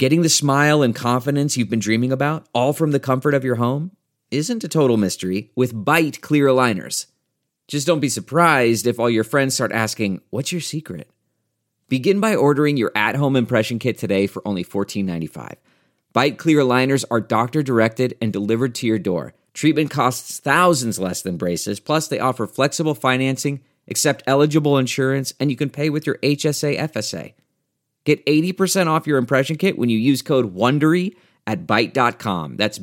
Getting the smile and confidence you've been dreaming about, all from the comfort of your home, isn't a total mystery with Byte clear aligners. Just don't be surprised if all your friends start asking, "What's your secret?" Begin by ordering your at-home impression kit today for only $14.95. Byte clear aligners are doctor-directed and delivered to your door. Treatment costs thousands less than braces, plus they offer flexible financing, accept eligible insurance, and you can pay with your HSA FSA. Get 80% off your impression kit when you use code WONDERY at Byte.com. That's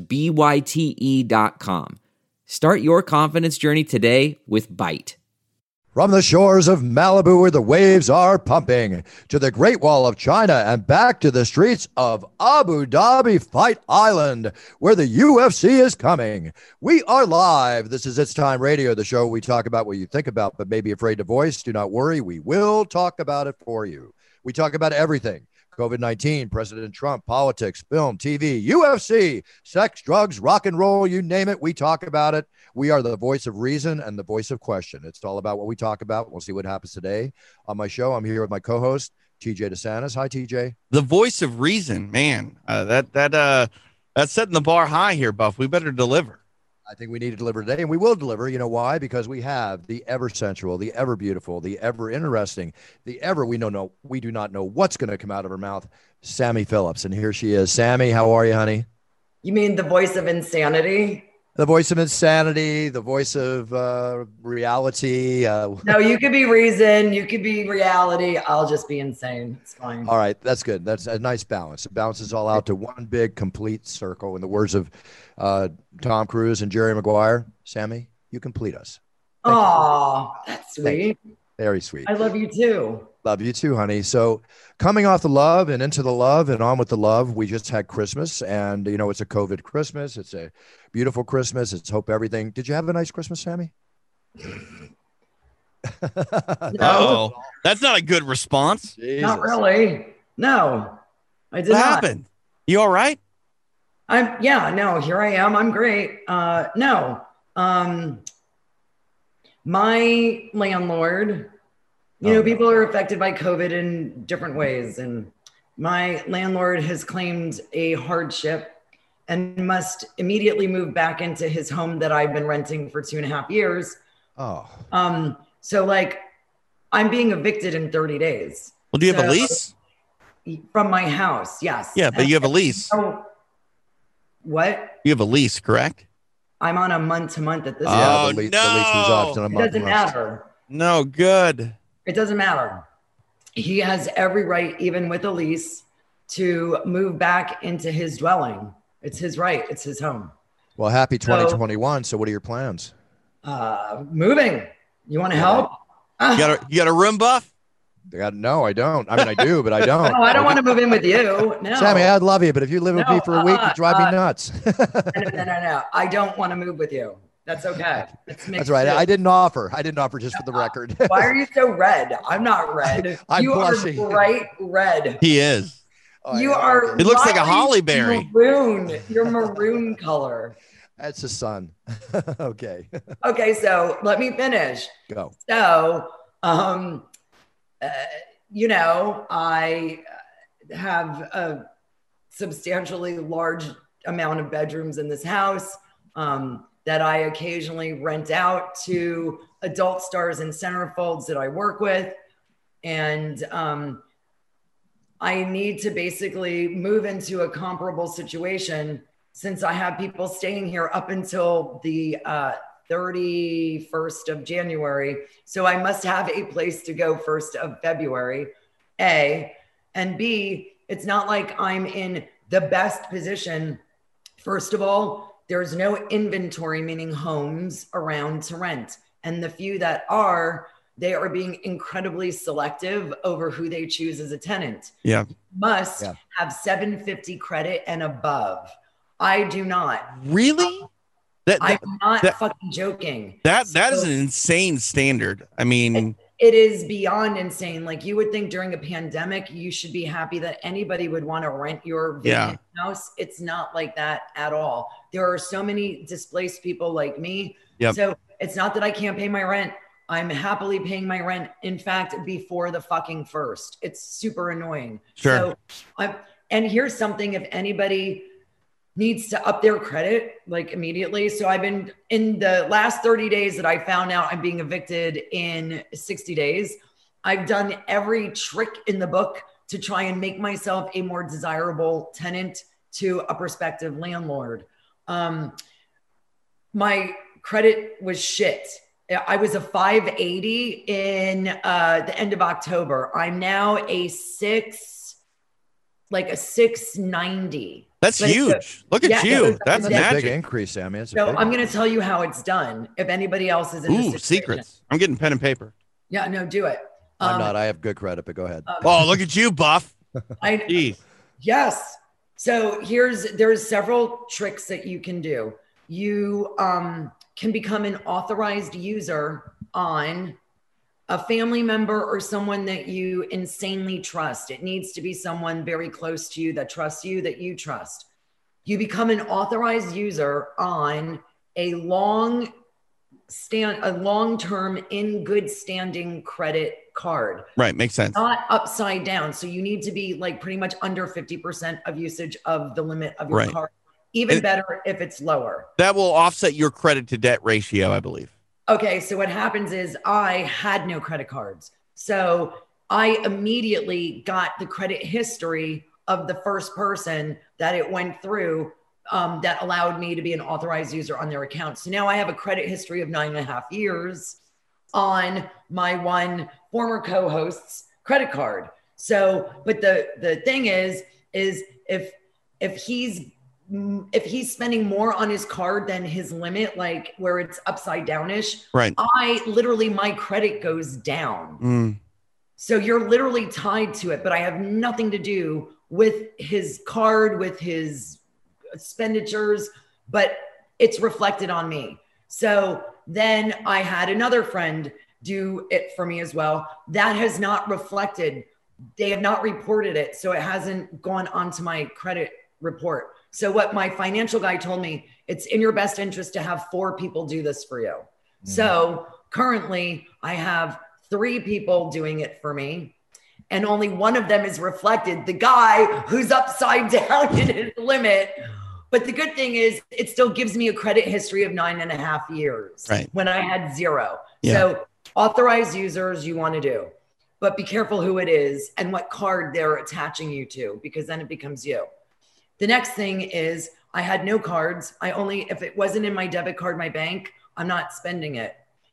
BYTE.com. Start your confidence journey today with Byte. From the shores of Malibu where the waves are pumping, to the Great Wall of China and back to the streets of Abu Dhabi Fight Island, where the UFC is coming. We are live. This is It's Time Radio, the show we talk about what you think about but may be afraid to voice. Do not worry. We will talk about it for you. We talk about everything. COVID-19, President Trump, politics, film, TV, UFC, sex, drugs, rock and roll, you name it. We talk about it. We are the voice of reason and the voice of question. It's all about what we talk about. We'll see what happens today. On my show, I'm here with my co-host, TJ DeSantis. Hi, TJ. The voice of reason, man. That's setting the bar high here, Buff. We better deliver. I think we need to deliver today, and we will deliver. You know why? Because we have the ever sensual, the ever beautiful, the ever interesting, the ever we do not know what's going to come out of her mouth, Sammy Phillips. And here she is. Sammy, how are you, honey? You mean the voice of insanity? The voice of insanity, the voice of reality. No, you could be reason, you could be reality. I'll just be insane. It's fine. All right, that's good. That's a nice balance. It balances all out to one big, complete circle. In the words of Tom Cruise and Jerry Maguire, Sammy, you complete us. Oh, that's sweet. Very sweet. I love you too. Love you too, honey. So coming off the love and into the love and on with the love, we just had Christmas, and you know, it's a COVID Christmas. It's a beautiful Christmas. It's hope everything. Did you have a nice Christmas, Sammy? No, that's not a good response. Jesus. Not really. No, I did What not. happened? You all right? No, here I am. I'm great. No. My landlord, people are affected by COVID in different ways. And my landlord has claimed a hardship and must immediately move back into his home that I've been renting for 2.5 years. Oh. So like I'm being evicted in 30 days. Well, do you have a lease? From my house, yes. Yeah, but you have a lease. Oh, what? You have a lease, correct? I'm on a month-to-month at this point. Oh, the lease was up to a It month. doesn't matter. No, good. It doesn't matter. He has every right, even with a lease, to move back into his dwelling. It's his right. It's his home. Well, happy 2021. So what are your plans? Moving. You want to help? You got a room, Buff? No, I don't. I mean, I do, but I don't. No, I don't want to move in with you. No. Sammy, I'd love you, but if you live with me for a week, you drive me nuts. No. I don't want to move with you. That's okay. That's right. I didn't offer just for the record. Why are you so red? I'm not red. I'm you blushing. are bright red. He is. You are. It looks like a holly berry. Maroon. You're maroon color. That's the sun. Okay. Okay, so let me finish. Go. So, I have a substantially large amount of bedrooms in this house that I occasionally rent out to adult stars and centerfolds that I work with. And I need to basically move into a comparable situation since I have people staying here up until the 31st of January. So I must have a place to go 1st of February, A. And B, it's not like I'm in the best position. First of all, there's no inventory, meaning homes around to rent. And the few that are, they are being incredibly selective over who they choose as a tenant. Yeah. Must have 750 credit and above. I do not. Really? I'm not fucking joking. That is an insane standard. I mean, it is beyond insane. Like you would think during a pandemic, you should be happy that anybody would want to rent your vacant house. It's not like that at all. There are so many displaced people like me. Yep. So it's not that I can't pay my rent. I'm happily paying my rent. In fact, before the fucking 1st, it's super annoying. Sure. So And here's something, if anybody needs to up their credit like immediately. So I've been in the last 30 days that I found out I'm being evicted in 60 days. I've done every trick in the book to try and make myself a more desirable tenant to a prospective landlord. My credit was shit. I was a 580 in the end of October. I'm now a 690. That's huge. Look at you. That's a magic. big increase, Sammy. So I'm going to tell you how it's done. If anybody else is in this situation. Secrets. I'm getting pen and paper. Yeah, no, do it. I'm not. I have good credit, but go ahead. Oh, look at you, Buff. Yes. So there's several tricks that you can do. You can become an authorized user on a family member or someone that you insanely trust. It needs to be someone very close to you that trusts you, that you trust. You become an authorized user on a long-term in good standing credit card. Right. Makes sense. Not upside down. So you need to be like pretty much under 50% of usage of the limit of your card. Even better if it's lower. That will offset your credit to debt ratio, I believe. Okay, so what happens is I had no credit cards. So I immediately got the credit history of the first person that it went through that allowed me to be an authorized user on their account. So now I have a credit history of 9.5 years on my one former co-host's credit card. So, but the thing is if he's spending more on his card than his limit, like where it's upside downish, right? My credit goes down. So you're literally tied to it, but I have nothing to do with his card, with his expenditures, but it's reflected on me. So then I had another friend do it for me as well. That has not reflected. They have not reported it. So it hasn't gone onto my credit report. So what my financial guy told me, it's in your best interest to have 4 people do this for you. So currently I have 3 people doing it for me, and only one of them is reflected, the guy who's upside down in his limit. But the good thing is it still gives me a credit history of 9.5 years when I had 0. Yeah. So authorized users you want to do, but be careful who it is and what card they're attaching you to, because then it becomes you. The next thing is I had no cards. If it wasn't in my debit card, my bank, I'm not spending it.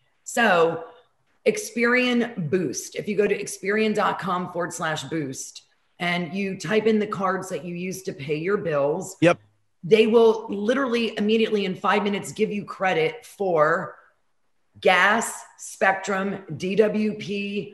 So Experian Boost, if you go to Experian.com/boost and you type in the cards that you use to pay your bills, they will literally immediately in 5 minutes give you credit for gas, Spectrum, DWP,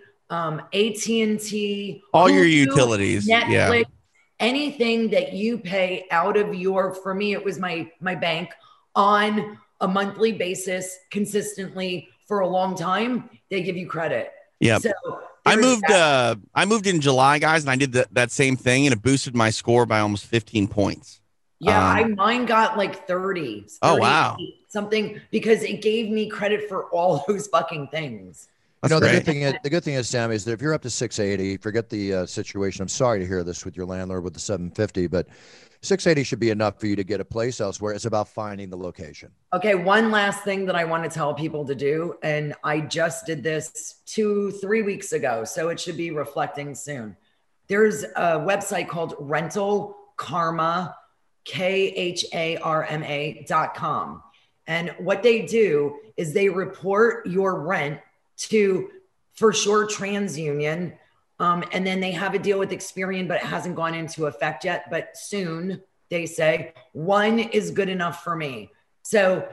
AT&T, all your utilities, Netflix, anything that you pay out of for me, it was my bank on a monthly basis consistently for a long time, they give you credit. Yeah. So I moved in July, guys, and I did that same thing, and it boosted my score by almost 15 points. Yeah, mine got like 30. Oh, wow. Something, because it gave me credit for all those fucking things. The good thing is, Sammy, is that if you're up to 680, forget the situation. I'm sorry to hear this with your landlord with the 750, but 680 should be enough for you to get a place elsewhere. It's about finding the location. Okay, one last thing that I want to tell people to do, and I just did this 2-3 weeks ago, so it should be reflecting soon. There's a website called Rental Karma, KHARMA.com. And what they do is they report your rent to, for sure, TransUnion. And then they have a deal with Experian, but it hasn't gone into effect yet. But soon, they say, 1 is good enough for me. So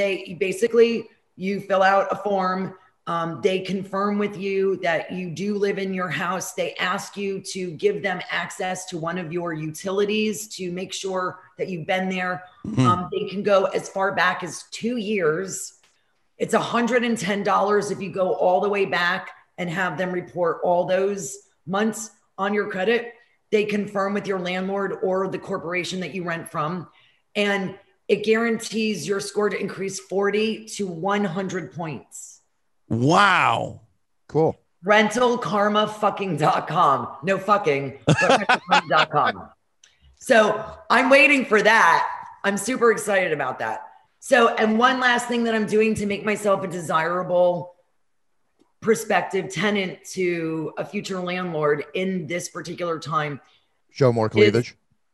you fill out a form. They confirm with you that you do live in your house. They ask you to give them access to one of your utilities to make sure that you've been there. They can go as far back as 2 years. It's $110 if you go all the way back and have them report all those months on your credit. They confirm with your landlord or the corporation that you rent from. And it guarantees your score to increase 40 to 100 points. Wow. Cool. Rentalkarmafucking.com. No fucking, but rentalkarma.com. So I'm waiting for that. I'm super excited about that. So, and one last thing that I'm doing to make myself a desirable prospective tenant to a future landlord in this particular time. Show more cleavage.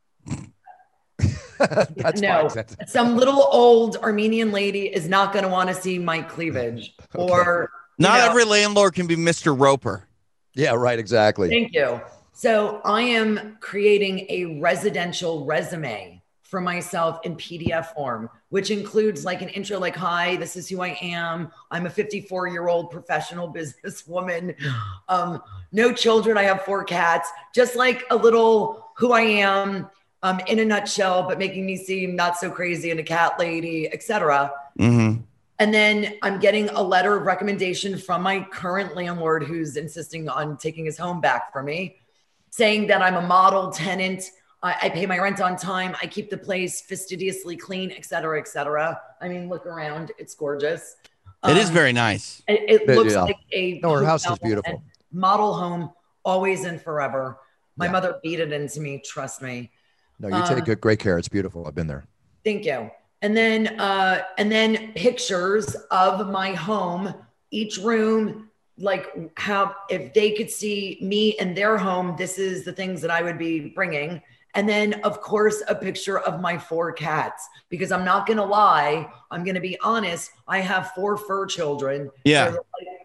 That's no, fine. some little old Armenian lady is not going to want to see my cleavage. Okay. Or not every landlord can be Mr. Roper. Yeah, right. Exactly. Thank you. So I am creating a residential resume for myself in PDF form, which includes like an intro, like, hi, this is who I am. I'm a 54-year-old professional businesswoman. No children. I have 4 cats, just like a little who I am in a nutshell, but making me seem not so crazy and a cat lady, etc. Mm-hmm. And then I'm getting a letter of recommendation from my current landlord who's insisting on taking his home back from me, saying that I'm a model tenant. I pay my rent on time. I keep the place fastidiously clean, et cetera, et cetera. I mean, look around. It's gorgeous. It is very nice. It looks like a her house is beautiful. Model home, always and forever. My mother beat it into me. Trust me. No, you take great care. It's beautiful. I've been there. Thank you. And then pictures of my home, each room, like how, if they could see me in their home, this is the things that I would be bringing. And then, of course, a picture of my 4 cats, because I'm not going to lie. I'm going to be honest. I have 4 fur children. Yeah.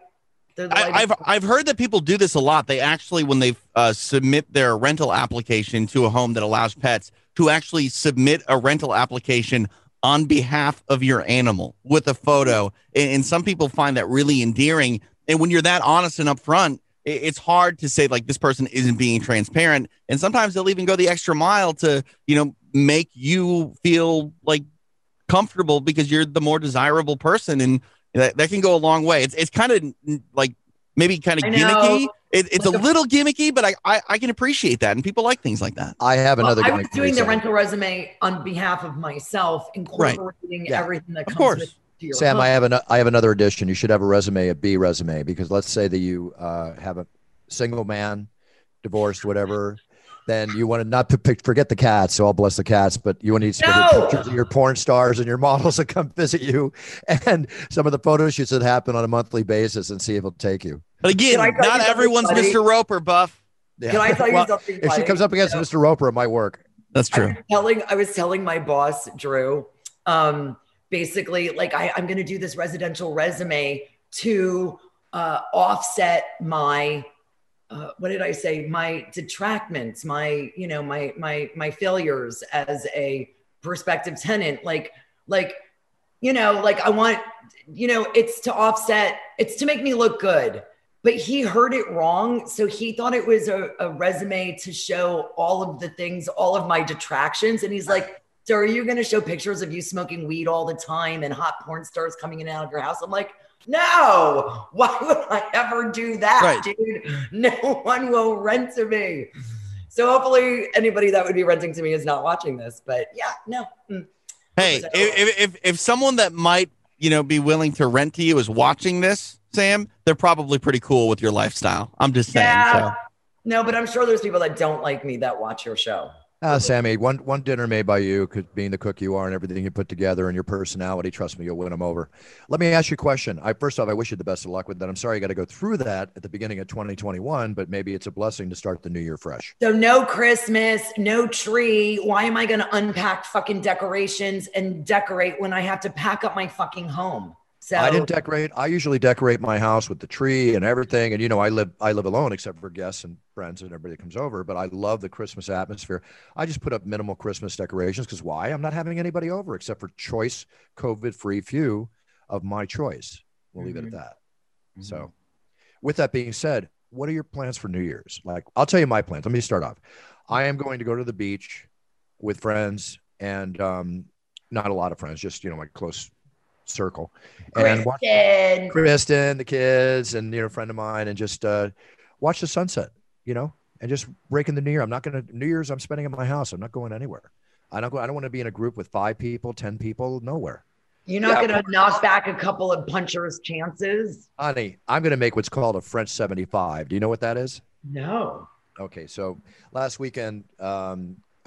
I've heard that people do this a lot. They actually, when they submit their rental application to a home that allows pets, to actually submit a rental application on behalf of your animal with a photo. And some people find that really endearing. And when you're that honest and upfront, it's hard to say like this person isn't being transparent. And sometimes they'll even go the extra mile to, make you feel like comfortable because you're the more desirable person. And that can go a long way. It's kind of like maybe kind of gimmicky. It's a little gimmicky, but I can appreciate that. And people like things like that. I have another. I was doing the rental resume on behalf of myself, incorporating everything that comes with your Sam, home. I have another addition. You should have a B resume, because let's say that you have a single man, divorced, whatever. Then you want to not forget the cats. So I'll bless the cats, but you want to pictures of your porn stars and your models that come visit you, and some of the photo shoots that happen on a monthly basis, and see if it'll take you. But again, not everyone's Mr. Roper, Buff. Yeah. Can I tell you something? If she comes up against Mr. Roper, it might work. That's true. I was telling my boss, Drew, basically, like I'm going to do this residential resume to offset my, what did I say? My detractments, my failures as a prospective tenant. Like I want, it's to offset, it's to make me look good. But he heard it wrong. So he thought it was a resume to show all of the things, all of my detractions. And he's like, so are you going to show pictures of you smoking weed all the time and hot porn stars coming in and out of your house? I'm like, no, why would I ever do that, dude? No one will rent to me. So hopefully anybody that would be renting to me is not watching this. But yeah, no. Hey, if someone that might, be willing to rent to you is watching this, Sam, they're probably pretty cool with your lifestyle. I'm just saying. Yeah. So. No, but I'm sure there's people that don't like me that watch your show. Sammy, one dinner made by you, being the cook you are and everything you put together and your personality, trust me, you'll win them over. Let me ask you a question. First off, I wish you the best of luck with that. I'm sorry you got to go through that at the beginning of 2021, but maybe it's a blessing to start the new year fresh. So no Christmas, no tree. Why am I going to unpack fucking decorations and decorate when I have to pack up my fucking home? So I didn't decorate. I usually decorate my house with the tree and everything. And, I live alone except for guests and friends and everybody that comes over. But I love the Christmas atmosphere. I just put up minimal Christmas decorations because why? I'm not having anybody over except for choice COVID-free few of my choice. We'll leave it at that. Mm-hmm. So with that being said, what are your plans for New Year's? Like, I'll tell you my plans. Let me start off. I am going to go to the beach with friends and not a lot of friends, just, my close circle, and watch Kristen, the kids, and a friend of mine, and just watch the sunset, and just break in the New Year. New Year's I'm spending at my house. I'm not going anywhere. I don't want to be in a group with 5 people, 10 people, nowhere. You're not going to knock back a couple of puncher's chances? Honey, I'm going to make what's called a French 75. Do you know what that is? No. Okay, so last weekend, I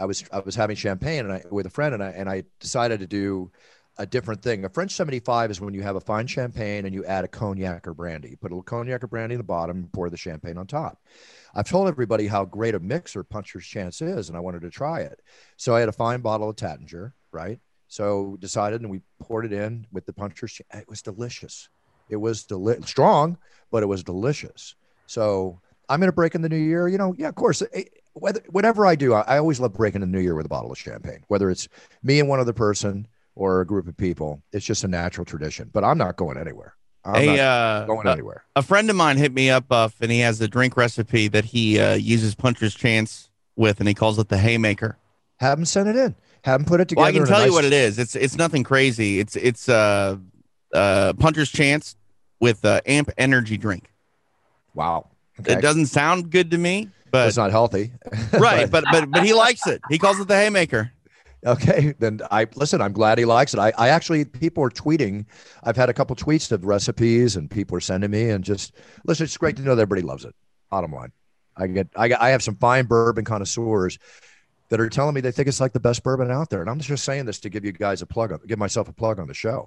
I was having champagne with a friend, and I decided to do a different thing. A French 75 is when you have a fine champagne and you add a cognac or brandy. You put a little cognac or brandy in the bottom and pour the champagne on top. I've told everybody how great a mixer Puncher's Chance is, and I wanted to try it. So I had a fine bottle of Taittinger, right? So decided, and we poured it in with the Puncher's Chance. It was delicious. It was strong, but it was delicious. So I'm going to break in the new year. Of course, whatever I do, I always love breaking the new year with a bottle of champagne, whether it's me and one other person or a group of people. It's just a natural tradition, but I'm not going anywhere. I'm not going anywhere. A friend of mine hit me up, Buff, and he has a drink recipe that he uses Puncher's Chance with, and he calls it the Haymaker. Have him send it in. Have him put it together. Well, I can tell you what it is. It's nothing crazy. It's Puncher's Chance with Amp energy drink. Wow. Okay. It doesn't sound good to me, but it's not healthy. Right, but he likes it. He calls it the Haymaker. Okay, then I'm glad he likes it. I actually, people are tweeting. I've had a couple tweets of recipes and people are sending me, and just listen, it's great to know that everybody loves it. Bottom line. I have some fine bourbon connoisseurs that are telling me they think it's like the best bourbon out there. And I'm just saying this to give you guys give myself a plug on the show.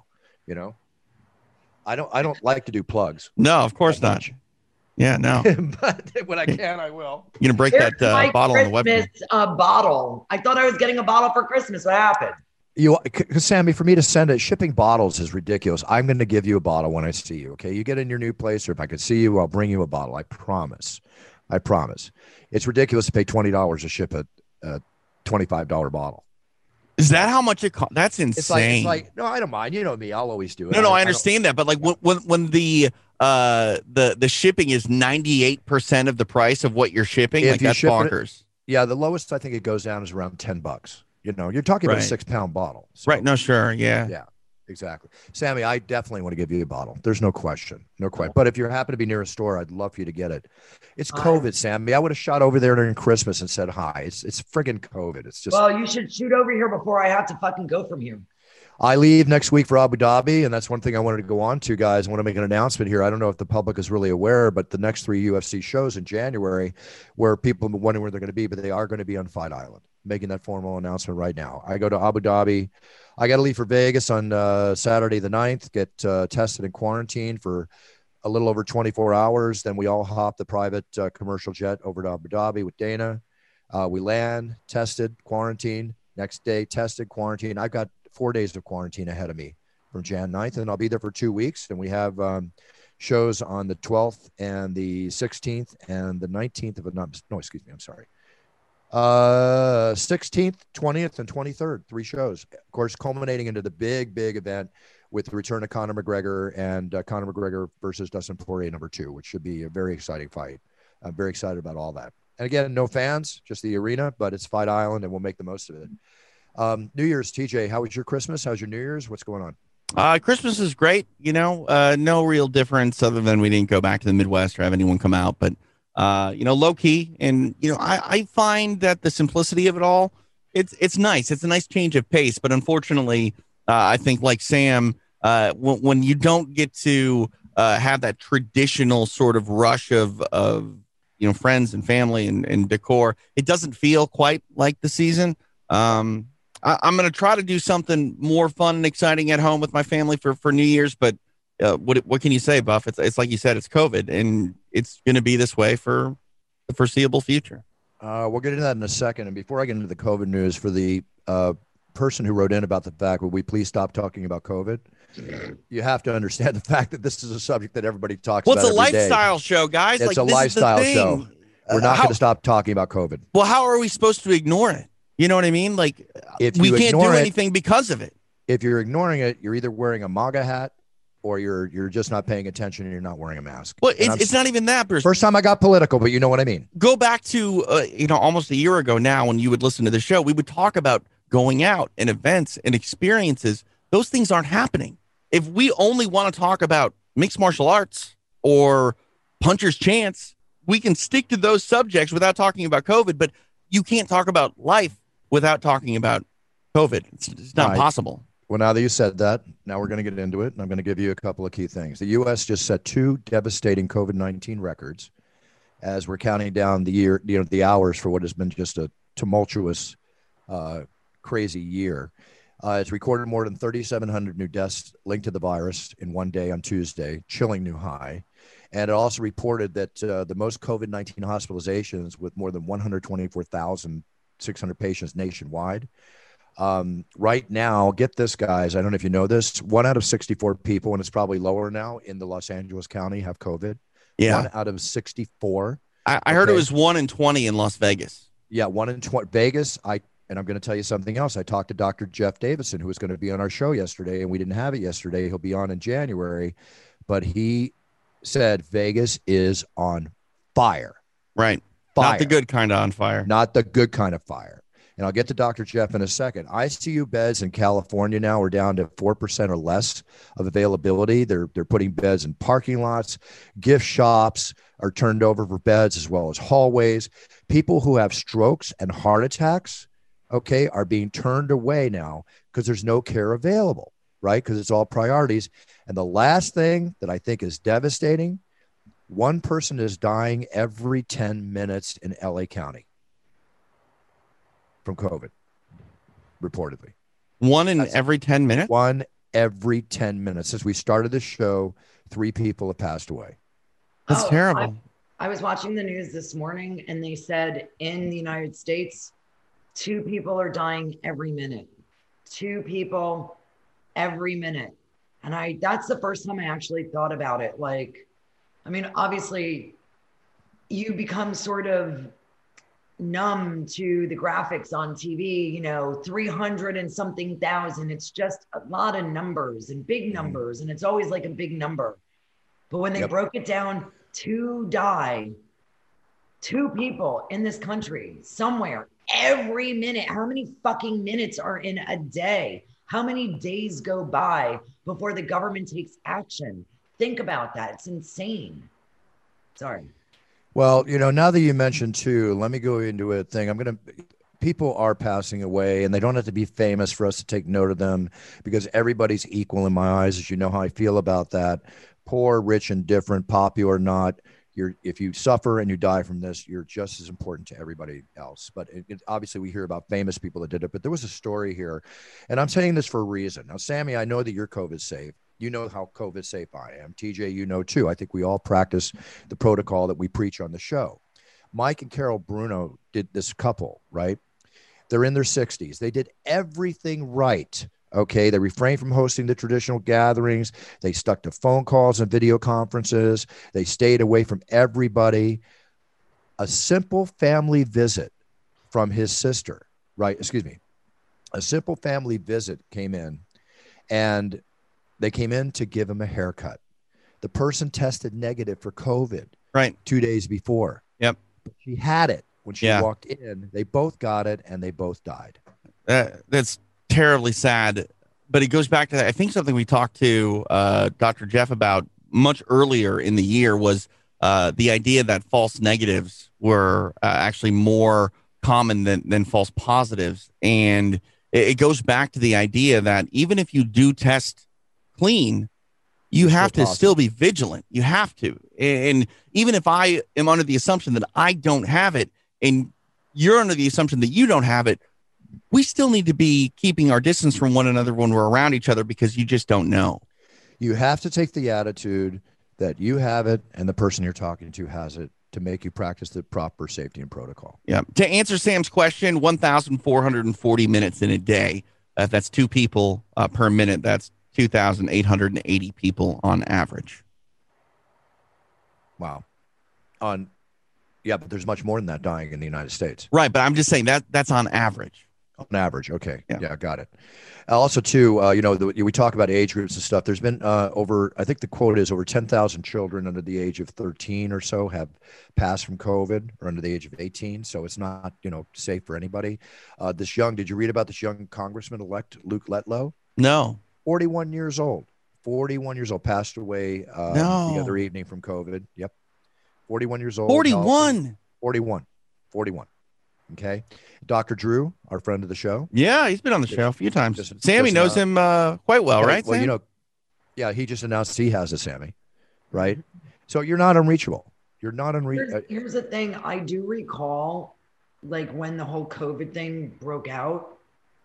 I don't like to do plugs. No, of course not. Much. Yeah, no. But when I can, I will. You're going to break that bottle on the webcam. Bottle. I thought I was getting a bottle for Christmas. What happened? Sammy, for me to send it, shipping bottles is ridiculous. I'm going to give you a bottle when I see you. Okay. You get in your new place, or if I could see you, I'll bring you a bottle. I promise. It's ridiculous to pay $20 to ship a $25 bottle. Is that how much it costs? That's insane. It's like, no, I don't mind. You know me. I'll always do it. No, I understand that. But like when the shipping is 98% of the price of what you're shipping, like that's bonkers. Yeah. The lowest I think it goes down is around $10. You're talking about a 6-pound bottle. So, right. No, sure. Yeah. Yeah. Exactly. Sammy, I definitely want to give you a bottle. There's no question. But if you happen to be near a store, I'd love for you to get it. It's COVID, Sammy. I would have shot over there during Christmas and said hi. It's friggin' COVID. It's just. Well, you should shoot over here before I have to fucking go from here. I leave next week for Abu Dhabi, and that's one thing I wanted to go on to, guys. I want to make an announcement here. I don't know if the public is really aware, but the next 3 UFC shows in January, where people are wondering where they're going to be, but they are going to be on Fight Island. Making that formal announcement right now. I go to Abu Dhabi. I got to leave for Vegas on Saturday the 9th, get tested and quarantined for a little over 24 hours. Then we all hop the private commercial jet over to Abu Dhabi with Dana. We land, tested, quarantined. Next day, tested, quarantined. I've got 4 days of quarantine ahead of me from Jan 9th, and I'll be there for 2 weeks. And we have shows on the 12th and the 16th and the 19th of no, excuse me, I'm sorry. 16th, 20th, and 23rd, 3 shows. Of course, culminating into the big event with the return of Conor McGregor and Conor McGregor versus Dustin Poirier #2, which should be a very exciting fight. I'm very excited about all that. And again, no fans, just the arena, but it's Fight Island, and we'll make the most of it. New Year's, TJ, how was your Christmas? How's your New Year's? What's going on? Christmas is great. No real difference other than we didn't go back to the Midwest or have anyone come out, but low key. And, I find that the simplicity of it all, it's nice. It's a nice change of pace. But unfortunately, I think like Sam, when you don't get to have that traditional sort of rush of friends and family and decor, it doesn't feel quite like the season. I'm going to try to do something more fun and exciting at home with my family for New Year's. But what can you say, Buff? It's like you said, it's COVID, and it's going to be this way for the foreseeable future. We'll get into that in a second. And before I get into the COVID news, for the person who wrote in about the fact, would we please stop talking about COVID? You have to understand the fact that this is a subject that everybody talks about. Well, it's a lifestyle show, guys. It's a lifestyle show. We're not going to stop talking about COVID. Well, how are we supposed to ignore it? You know what I mean? Like, we can't do anything because of it. If you're ignoring it, you're either wearing a MAGA hat or you're just not paying attention and you're not wearing a mask. Well, it's not even that, Bruce. First time I got political, but you know what I mean. Go back to, almost a year ago now when you would listen to the show, we would talk about going out and events and experiences. Those things aren't happening. If we only want to talk about mixed martial arts or Puncher's Chance, we can stick to those subjects without talking about COVID, but you can't talk about life without talking about COVID. It's not possible. Well, now that you said that, now we're going to get into it, and I'm going to give you a couple of key things. The U.S. just set 2 devastating COVID-19 records as we're counting down the hours for what has been just a tumultuous crazy year. It's recorded more than 3,700 new deaths linked to the virus in one day on Tuesday, chilling new high. And it also reported that the most COVID-19 hospitalizations with more than 124,600 patients nationwide. Right now, get this, guys. I don't know if you know this. 1 out of 64 people, and it's probably lower now in the Los Angeles County, have COVID. Yeah. 1 out of 64. I heard it was 1 in 20 in Las Vegas. Yeah, 1 in 20. Vegas, and I'm going to tell you something else. I talked to Dr. Jeff Davison, who was going to be on our show yesterday, and we didn't have it yesterday. He'll be on in January, but he said Vegas is on fire. Right. Fire. Not the good kind of on fire. Not the good kind of fire. And I'll get to Dr. Jeff in a second. ICU beds in California now are down to 4% or less of availability. They're putting beds in parking lots. Gift shops are turned over for beds, as well as hallways. People who have strokes and heart attacks, okay, are being turned away now because there's no care available, right? Because it's all priorities. And the last thing that I think is devastating, one person is dying every 10 minutes in LA County from COVID, reportedly. 1 in every 10 minutes? 1 every 10 minutes. Since we started the show, 3 people have passed away. That's terrible. I was watching the news this morning, and they said in the United States, 2 people are dying every minute. 2 people every minute. And that's the first time I actually thought about it. Like, I mean, obviously, you become sort of numb to the graphics on TV, 300 and something thousand. It's just a lot of numbers and big numbers. And it's always like a big number. But when they broke it down, 2 people in this country somewhere every minute. How many fucking minutes are in a day? How many days go by before the government takes action? Think about that. It's insane. Sorry. Well, now that you mentioned 2, let me go into a thing. People are passing away, and they don't have to be famous for us to take note of them, because everybody's equal in my eyes, as you know how I feel about that. Poor, rich, indifferent, popular or not. If you suffer and you die from this, you're just as important to everybody else. But obviously we hear about famous people that did it, but there was a story here, and I'm saying this for a reason. Now, Sammy, I know that you're COVID safe. You know how COVID safe I am. TJ, you know too. I think we all practice the protocol that we preach on the show. Mike and Carol Bruno did this couple, right? They're in their 60s. They did everything right. Okay. They refrained from hosting the traditional gatherings. They stuck to phone calls and video conferences. They stayed away from everybody. A simple family visit from his sister, right? Excuse me. A simple family visit came in, and they came in to give him a haircut. The person tested negative for COVID 2 days before. Yep. But she had it when she walked in. They both got it, and they both died. That's terribly sad. But it goes back to, I think, something we talked to Dr. Jeff about much earlier in the year was the idea that false negatives were actually more common than false positives. And it goes back to the idea that even if you do test clean, you have to still be vigilant. You have to. And even if I am under the assumption that I don't have it, and you're under the assumption that you don't have it, we still need to be keeping our distance from one another when we're around each other, because you just don't know. You have to take the attitude that you have it and the person you're talking to has it, to make you practice the proper safety and protocol. Yeah. To answer Sam's question, 1,440 minutes in a day. If that's 2 people per minute, that's 2,880 people on average. Wow. But there's much more than that dying in the United States. Right, but I'm just saying that's on average. On average, okay. Yeah, got it. Also, too, we talk about age groups and stuff. There's been I think the quote is over 10,000 children under the age of 13 or so have passed from COVID, or under the age of 18. So it's not, safe for anybody. Did you read about this young Congressman-elect, Luke Letlow? No. 41 years old. 41 years old, passed away the other evening from COVID. Yep. 41 years old. 41. 41. Okay. Dr. Drew, our friend of the show. Yeah, he's been on the show a few times. Sammy knows him quite well, right? Well, Sam? He just announced he has a Sammy, right? So you're not unreachable. You're not unreachable. Here's the thing. I do recall like when the whole COVID thing broke out,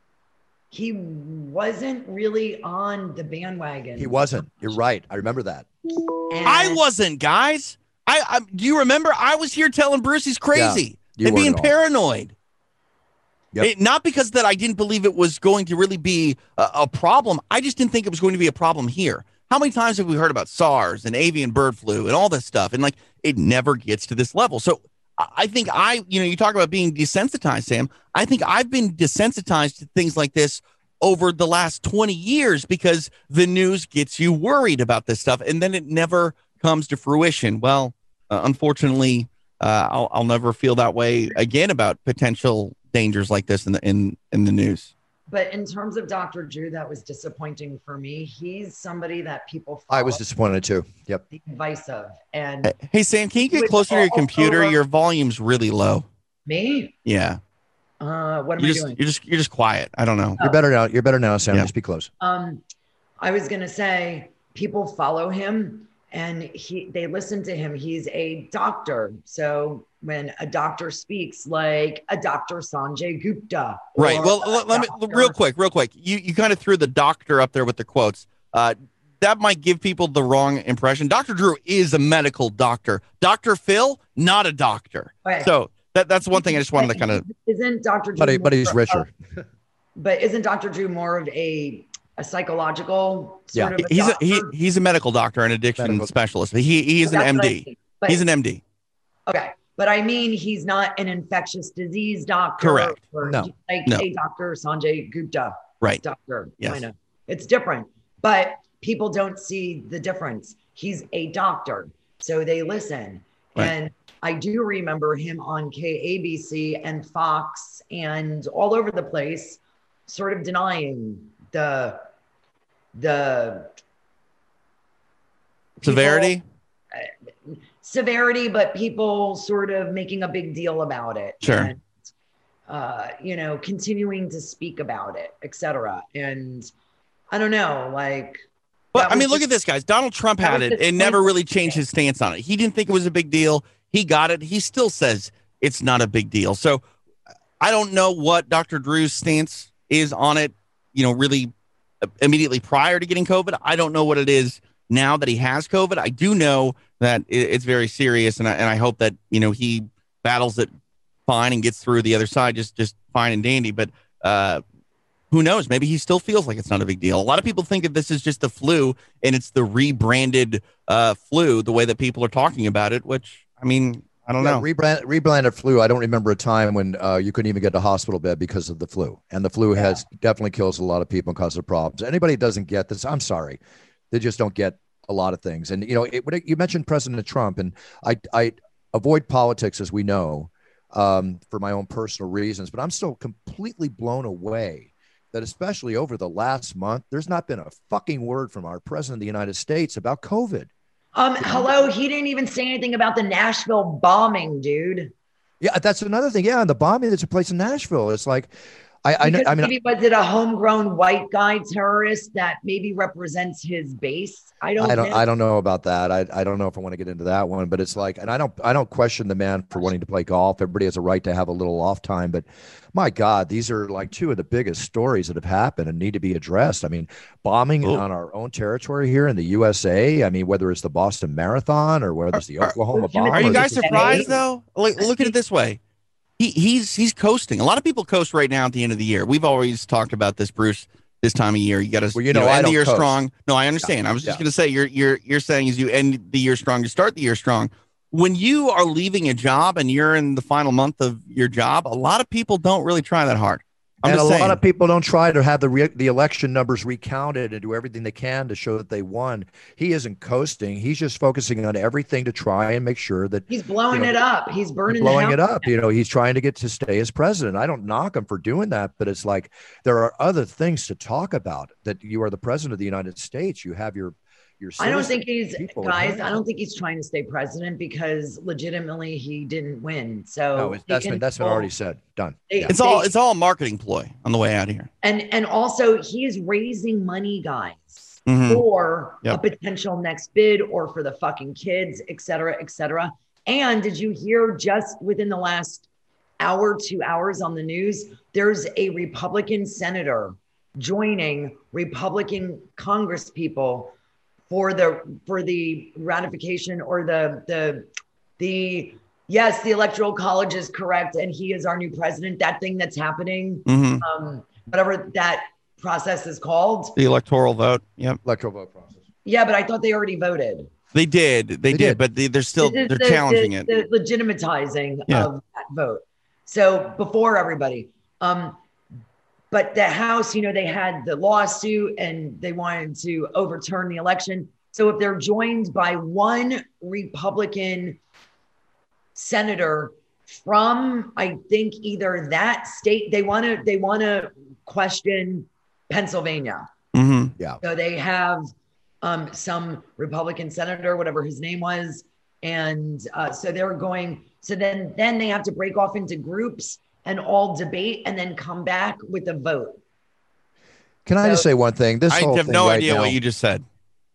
he wasn't really on the bandwagon. He wasn't. You're right. I remember that. And I wasn't, guys. I do you remember? I was here telling Bruce he's crazy and being paranoid. Yep. Not because that I didn't believe it was going to really be a problem. I just didn't think it was going to be a problem here. How many times have we heard about SARS and avian bird flu and all this stuff? And like, it never gets to this level. So I think you talk about being desensitized, Sam. I think I've been desensitized to things like this over the last 20 years because the news gets you worried about this stuff. And then it never comes to fruition. Well, unfortunately, I'll never feel that way again about potential dangers like this in the news. But in terms of Dr. Drew, that was disappointing for me. He's somebody that people follow. I was disappointed too. Yep. The advice of. And hey, Sam, can you get closer to your computer? Your volume's really low. Me? Yeah. What am I doing? You're just quiet. I don't know. You're better now. You're better now, Sam. Just be close. I was gonna say people follow him and they listen to him. He's a doctor. So when a doctor speaks, like a Dr. Sanjay Gupta. Right. Well, let me real quick. You kind of threw the doctor up there with the quotes. That might give people the wrong impression. Dr. Drew is a medical doctor. Dr. Phil, not a doctor. Okay. So that's one thing I just wanted to kind of. Isn't Dr. Drew? But he's richer. But isn't Dr. Drew more of a psychological sort of? He's a medical doctor, an addiction specialist. He is an MD. He's an MD. Okay. But I mean, he's not an infectious disease doctor. Correct. A Dr. Sanjay Gupta. Right. Doctor. Yes. Kind of. It's different. But people don't see the difference. He's a doctor. So they listen. Right. And I do remember him on KABC and Fox and all over the place, sort of denying the severity, but people sort of making a big deal about it. Sure. And, continuing to speak about it, etc. And I don't know, like. Well, I mean, look at this, guys. Donald Trump had it and never really changed his stance on it. He didn't think it was a big deal. He got it. He still says it's not a big deal. So I don't know what Dr. Drew's stance is on it, really immediately prior to getting COVID. I don't know what it is now that he has COVID. I do know that it's very serious, and I hope that, he battles it fine and gets through the other side just fine and dandy. But who knows? Maybe he still feels like it's not a big deal. A lot of people think that this is just the flu and it's the rebranded flu, the way that people are talking about it, which, I mean, I don't know. Rebranded flu. I don't remember a time when you couldn't even get to hospital bed because of the flu. And the flu has definitely kills a lot of people and causes problems. Anybody who doesn't get this, I'm sorry. They just don't get a lot of things. And, you mentioned President Trump, and I avoid politics, as we know, for my own personal reasons, but I'm still completely blown away that especially over the last month, there's not been a fucking word from our president of the United States about COVID. Hello, he didn't even say anything about the Nashville bombing, dude. Yeah, that's another thing. Yeah, and the bombing that took place in Nashville. It's like, I mean, maybe was it a homegrown white guy terrorist that maybe represents his base? I don't know about that. I don't know if I want to get into that one, but it's like, and I don't question the man for wanting to play golf. Everybody has a right to have a little off time, but my God, these are like two of the biggest stories that have happened and need to be addressed. I mean, bombing on our own territory here in the USA. I mean, whether it's the Boston Marathon or whether it's the Oklahoma bombing. Are you guys surprised though? Look at it this way. He's coasting. A lot of people coast right now at the end of the year. We've always talked about this, Bruce. This time of year, you got to end the year strong. No, I understand. I was just going to say you're saying as you end the year strong, you start the year strong. When you are leaving a job and you're in the final month of your job, a lot of people don't really try that hard. And a lot of people don't try to have the election numbers recounted and do everything they can to show that they won. He isn't coasting. He's just focusing on everything to try and make sure that he's blowing it up. He's burning it up. He's trying to get to stay as president. I don't knock him for doing that, but it's like there are other things to talk about. That you are the president of the United States. You have your I don't think he's trying to stay president because legitimately he didn't win. So that's been already said. Done. It's all a marketing ploy on the way out here. And also he is raising money, guys, for a potential next bid or for the fucking kids, et cetera, et cetera. And did you hear just within the last hour, 2 hours on the news, there's a Republican senator joining Republican Congress people for the ratification or the yes, the Electoral College is correct, and he is our new president. That thing that's happening, whatever that process is called, the electoral vote. Yep, electoral vote process. Yeah, but I thought they already voted. They did, but they're still challenging it. The legitimatizing of that vote. So before everybody, but the House, they had the lawsuit and they wanted to overturn the election. So if they're joined by one Republican senator from, I think, either that state, they want to question Pennsylvania. Mm-hmm. Yeah. So they have some Republican senator, whatever his name was, and so they're going. So then they have to break off into groups and all debate, and then come back with a vote. Can I just say one thing? I have no idea what you just said.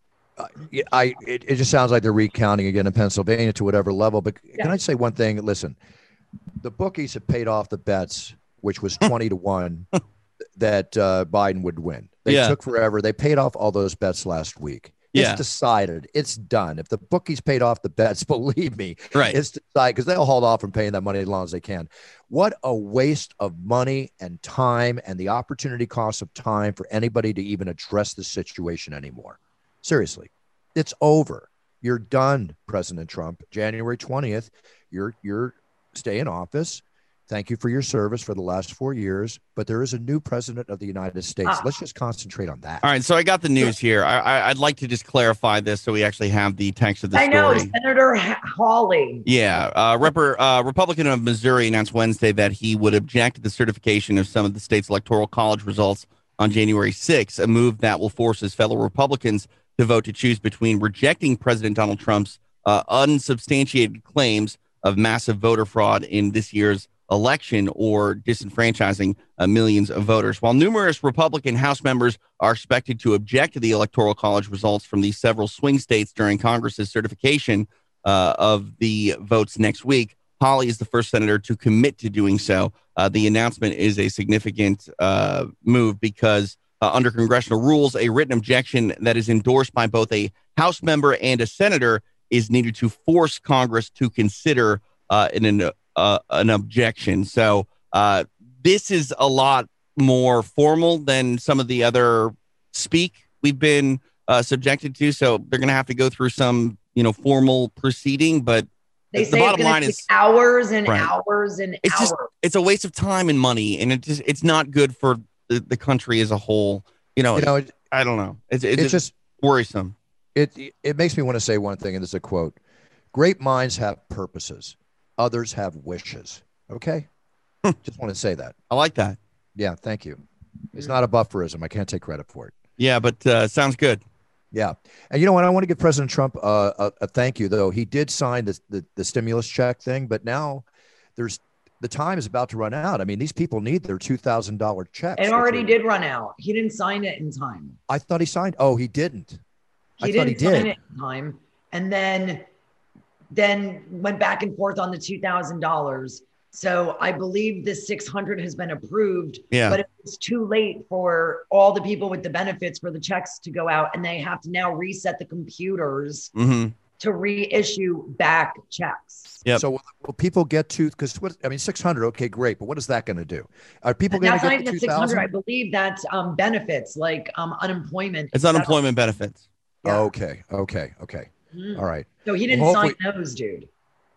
It just sounds like they're recounting again in Pennsylvania to whatever level. But can I just say one thing? Listen, the bookies have paid off the bets, which was 20-1, that Biden would win. They took forever. They paid off all those bets last week. It's decided. It's done. If the bookies paid off the bets, believe me, it's decided, because they'll hold off from paying that money as long as they can. What a waste of money and time, and the opportunity cost of time for anybody to even address this situation anymore. Seriously, it's over. You're done, President Trump. January 20th, you're stay in office. Thank you for your service for the last 4 years, but there is a new president of the United States. Let's just concentrate on that. All right, so I got the news here. I'd like to just clarify this so we actually have the text of the story. I know, Senator Hawley. Yeah, Republican of Missouri announced Wednesday that he would object to the certification of some of the state's electoral college results on January 6th, a move that will force his fellow Republicans to vote to choose between rejecting President Donald Trump's unsubstantiated claims of massive voter fraud in this year's election or disenfranchising millions of voters. While numerous Republican House members are expected to object to the Electoral College results from these several swing states during Congress's certification of the votes next week, Hawley is the first senator to commit to doing so. The announcement is a significant move because under congressional rules, a written objection that is endorsed by both a House member and a senator is needed to force Congress to consider an objection. So this is a lot more formal than some of the other speak we've been subjected to. So they're going to have to go through some, formal proceeding. But they say the bottom line is hours and hours and hours. It's a waste of time and money, and it's not good for the country as a whole. I don't know. It's just worrisome. It makes me want to say one thing, and this is a quote: "Great minds have purposes. Others have wishes." Okay? Just want to say that. I like that. Yeah, thank you. It's not a bufferism. I can't take credit for it. Yeah, but sounds good. Yeah. And you know what? I want to give President Trump a thank you, though. He did sign the stimulus check thing, but now the time is about to run out. I mean, these people need their $2,000 checks. It already did run out. He didn't sign it in time. I thought he signed. Oh, he didn't. He didn't sign it in time. And then went back and forth on the $2,000. So I believe the 600 has been approved, but it's too late for all the people with the benefits for the checks to go out, and they have to now reset the computers to reissue back checks. Yep. So will people get to, because 600, okay, great, but what is that going to do? Are people going to get to 600? I believe that's benefits like unemployment. It's unemployment benefits. Yeah. Okay. All right. So he didn't sign those, dude.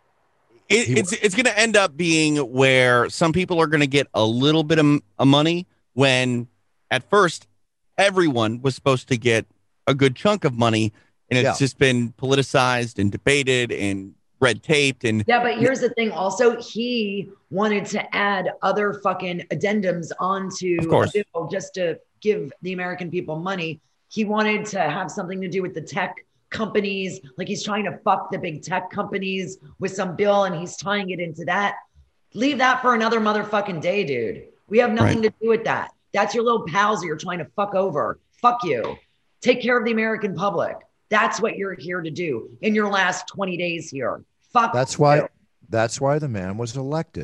It's going to end up being where some people are going to get a little bit of money when at first everyone was supposed to get a good chunk of money, and it's just been politicized and debated and red taped. And but here's the thing. Also, he wanted to add other fucking addendums onto a bill just to give the American people money. He wanted to have something to do with the tech companies, like he's trying to fuck the big tech companies with some bill, and he's tying it into that. Leave that for another motherfucking day, dude. We have nothing to do with that. That's your little pals that you're trying to fuck over. Fuck you. Take care of the American public. That's what you're here to do in your last 20 days here. Fuck. That's why the man was elected,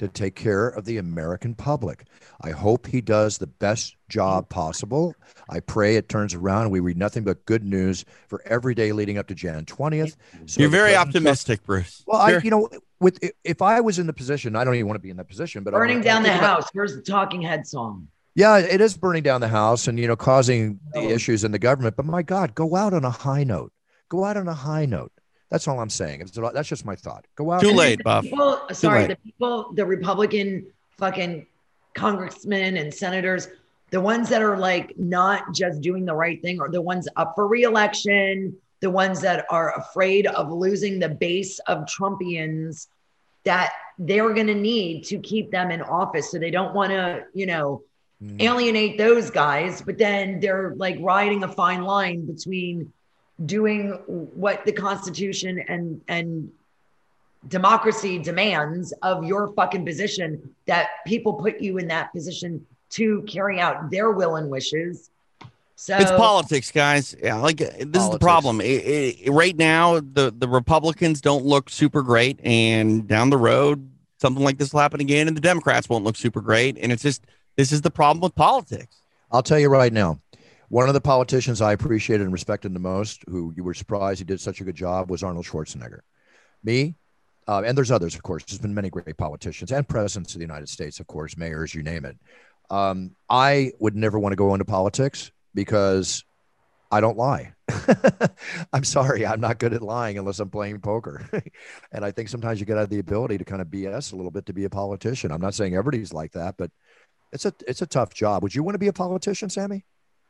to take care of the American public. I hope he does the best job possible. I pray it turns around and we read nothing but good news for every day leading up to Jan 20th. So you're very optimistic, Bruce. Well, if I was in the position, I don't even want to be in that position, but burning down the house. Where's the Talking Head song? Yeah, it is burning down the house and, causing the issues in the government. But my God, go out on a high note. Go out on a high note. That's all I'm saying. That's just my thought. Go out. Too late, Buff. The Republican fucking congressmen and senators, the ones that are like not just doing the right thing, are the ones up for re-election, the ones that are afraid of losing the base of Trumpians that they're going to need to keep them in office. So they don't want to, alienate those guys, but then they're like riding a fine line between doing what the Constitution and democracy demands of your fucking position, that people put you in that position to carry out their will and wishes. So it's politics, guys. Yeah, this is the problem. Right now, the Republicans don't look super great, and down the road, something like this will happen again, and the Democrats won't look super great. And this is the problem with politics. I'll tell you right now, one of the politicians I appreciated and respected the most, who you were surprised he did such a good job, was Arnold Schwarzenegger. And there's others, of course. There's been many great politicians and presidents of the United States, of course, mayors, you name it. I would never want to go into politics because I don't lie. I'm sorry. I'm not good at lying unless I'm playing poker. And I think sometimes you get out of the ability to kind of BS a little bit to be a politician. I'm not saying everybody's like that, but it's a tough job. Would you want to be a politician, Sammy?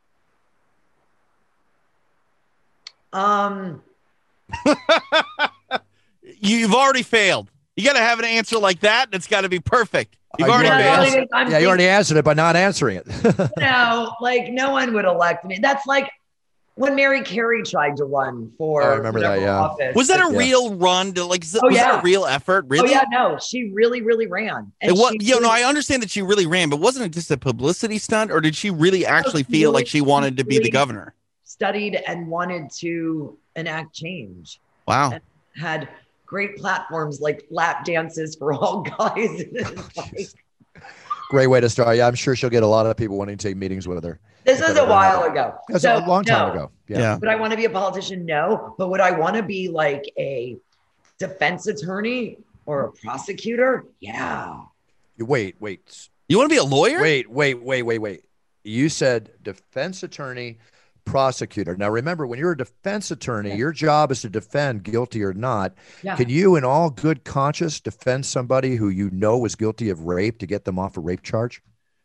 You've already failed. You got to have an answer like that. It's got to be perfect. You've already failed. You already answered it by not answering it. No one would elect me. That's like when Mary Carey tried to run for I remember that, office. Was that a real run? Was that a real effort? Really? Oh, yeah, no. She really, really ran. And I understand that she really ran, but wasn't it just a publicity stunt, or did she really actually feel like she wanted to be the governor? Studied and wanted to enact change. Wow. And had great platforms like lap dances for all guys. Great way to start. Yeah, I'm sure she'll get a lot of people wanting to take meetings with her. This was a while ago. That's a long time ago. Yeah. Would I want to be a politician? No. But would I want to be like a defense attorney or a prosecutor? Yeah. Wait. You want to be a lawyer? Wait. You said defense attorney, prosecutor. Now, remember, when you're a defense attorney, your job is to defend guilty or not. Yeah. Can you, in all good conscience, defend somebody who you know was guilty of rape to get them off a rape charge?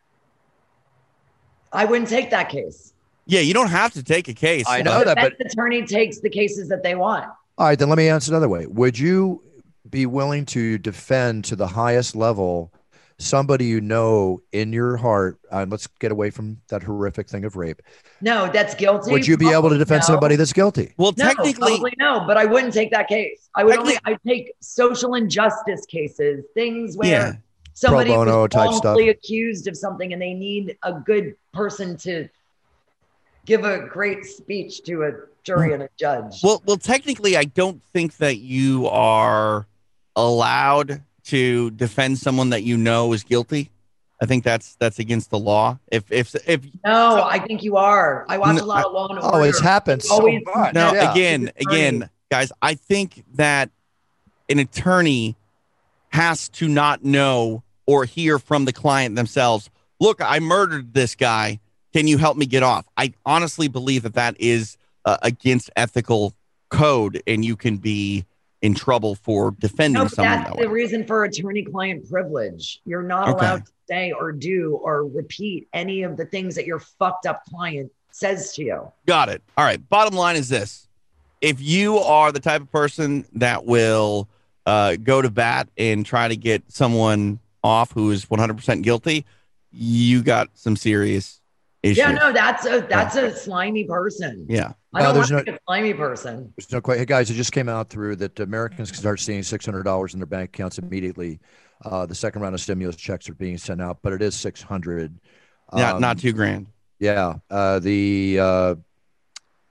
I wouldn't take that case. Yeah, you don't have to take a case. I know that, but the attorney takes the cases that they want. All right, then let me answer another way. Would you be willing to defend to the highest level somebody you know in your heart? Let's get away from that horrific thing of rape. No, that's guilty. Would you be able to defend somebody that's guilty? Well, technically, no, but I wouldn't take that case. I'd take social injustice cases, things where somebody was falsely accused of something and they need a good person to give a great speech to a jury and a judge. Well, technically, I don't think that you are allowed to defend someone that you know is guilty. I think that's against the law. I think you are. I watch a lot of Law and Order. Oh, it's happened so much. No, again, guys, I think that an attorney has to not know or hear from the client themselves. Look, I murdered this guy. Can you help me get off? I honestly believe that is against ethical code, and you can be in trouble for defending someone. That's the reason for attorney-client privilege. You're not allowed to say or do or repeat any of the things that your fucked up client says to you. Got it. All right. Bottom line is this. If you are the type of person that will go to bat and try to get someone off who is 100% guilty, you got some serious issues. Yeah, no, that's a slimy person. Yeah. I don't want to be a slimy person. There's no question. Hey, guys, it just came out through that Americans can start seeing $600 in their bank accounts immediately. The second round of stimulus checks are being sent out, but it is $600. Yeah, not $2,000. Yeah. The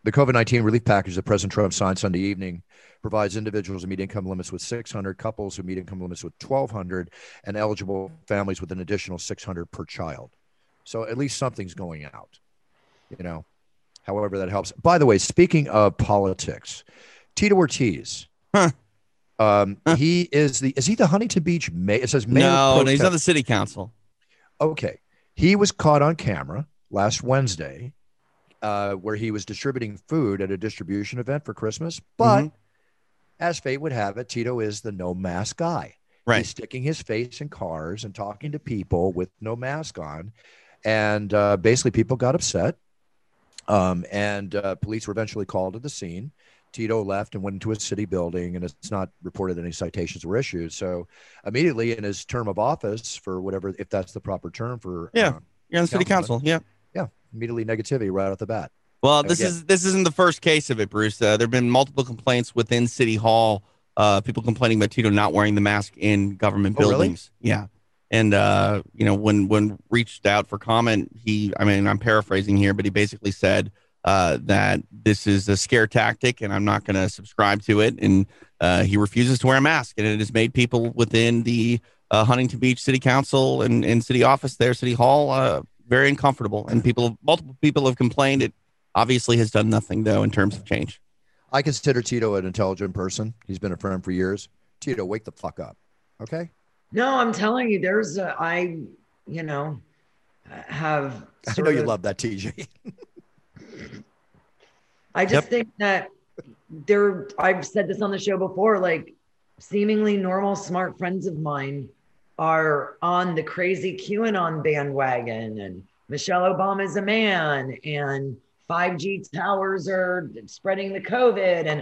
The COVID-19 relief package that President Trump signed Sunday evening provides individuals who meet income limits with $600, couples who meet income limits with $1,200, and eligible families with an additional $600 per child. So at least something's going out, however that helps. By the way, speaking of politics, Tito Ortiz, he is he the Huntington Beach mayor? It says mayor. No, he's on the city council. Okay. He was caught on camera last Wednesday where he was distributing food at a distribution event for Christmas. But as fate would have it, Tito is the no mask guy. Right. He's sticking his face in cars and talking to people with no mask on. And basically people got upset. And police were eventually called to the scene. Tito left and went into a city building, and it's not reported that any citations were issued. So immediately in his term of office, for whatever, if that's the proper term for you're on the city council. Yeah, immediately negativity right off the bat. Well, this isn't the first case of it, Bruce. There have been multiple complaints within City Hall. People complaining about Tito not wearing the mask in government buildings. Really? Yeah, and when reached out for comment, I'm paraphrasing here, but he basically said that this is a scare tactic and I'm not going to subscribe to it. And he refuses to wear a mask. And it has made people within the Huntington Beach City Council and city office there, City Hall, very uncomfortable. And multiple people have complained. It obviously has done nothing, though, in terms of change. I consider Tito an intelligent person. He's been a friend for years. Tito, wake the fuck up. Okay? No, I'm telling you, I know you love that, TJ. I just think that I've said this on the show before, like seemingly normal, smart friends of mine are on the crazy QAnon bandwagon, and Michelle Obama's a man, and 5G towers are spreading the COVID, and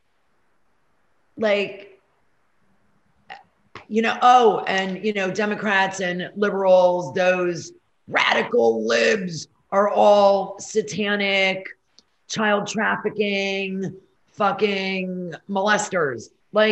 Democrats and liberals, those radical libs are all satanic, child trafficking, fucking molesters.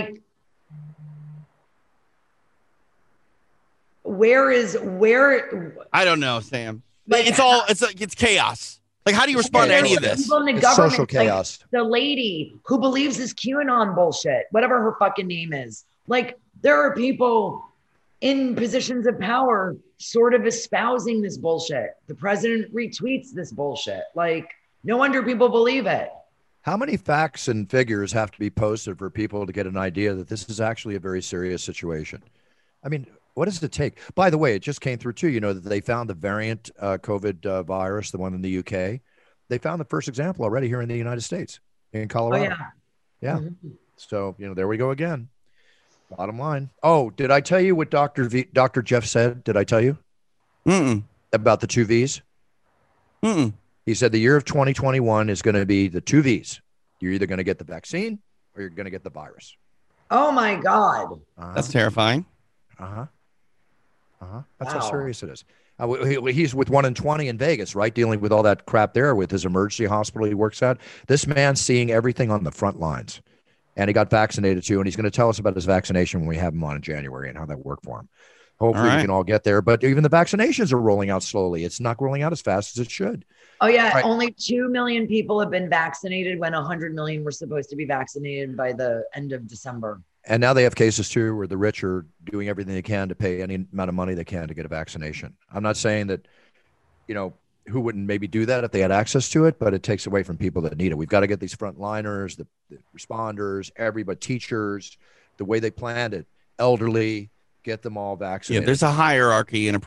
Where? I don't know, Sam. It's chaos. How do you respond to any of this? It's social chaos. The lady who believes this QAnon bullshit, whatever her fucking name is, there are people in positions of power sort of espousing this bullshit. The president retweets this bullshit. No wonder people believe it. How many facts and figures have to be posted for people to get an idea that this is actually a very serious situation? I mean, what does it take? By the way, it just came through too, that they found the variant COVID virus, the one in the UK. They found the first example already here in the United States, in Colorado. Oh, yeah. Mm-hmm. So, there we go again. Bottom line. Oh, did I tell you what Dr. Jeff said? Did I tell you? About the 2 V's? He said the year of 2021 is going to be the 2 V's. You're either going to get the vaccine or you're going to get the virus. Oh, my God. That's terrifying. That's how serious it is. He's with 1 in 20 in Vegas, right? Dealing with all that crap there with his emergency hospital he works at. This man's seeing everything on the front lines. And he got vaccinated too. And he's going to tell us about his vaccination when we have him on in January and how that worked for him. Hopefully we can all get there. But even the vaccinations are rolling out slowly. It's not rolling out as fast as it should. Oh, yeah. Right. Only 2 million people have been vaccinated when 100 million were supposed to be vaccinated by the end of December. And now they have cases too where the rich are doing everything they can to pay any amount of money they can to get a vaccination. I'm not saying that, who wouldn't maybe do that if they had access to it, but it takes away from people that need it. We've got to get these frontliners, the responders, everybody, teachers, the way they planned it, elderly, get them all vaccinated. Yeah, there's a hierarchy and a